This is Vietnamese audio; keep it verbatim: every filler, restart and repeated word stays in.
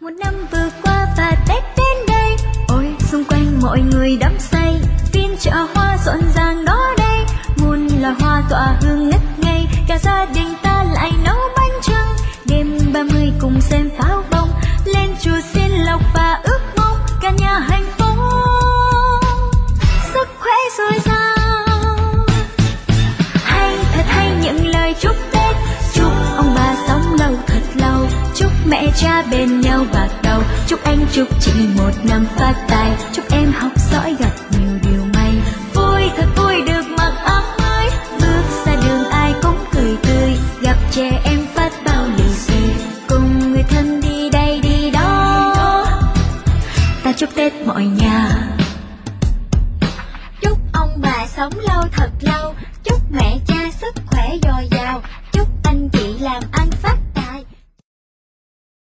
Một năm vừa qua và Tết đến đây, ôi xung quanh mọi người đắm say, phiên chợ hoa rộn ràng đó đây, muôn là hoa tỏa hương ngất ngây, cả gia đình ta lại nấu bánh chưng, đêm ba mươi cùng xem pháo bông, lên chùa xin lộc và ước mong cả nhà hạnh phúc, sức khỏe dồi dào. Hay thật hay những lời chúc Tết, chúc ông bà sống lâu thật lâu, chúc mẹ cha bên nhau bạc đầu, chúc anh chúc chị một năm phát tài, chúc em học giỏi gặp nhiều điều may, vui thật vui được mặc áo mới, bước ra đường ai cũng cười tươi, gặp trẻ em phát bao lì xì, cùng người thân đi đây đi đó, ta chúc Tết mọi nhà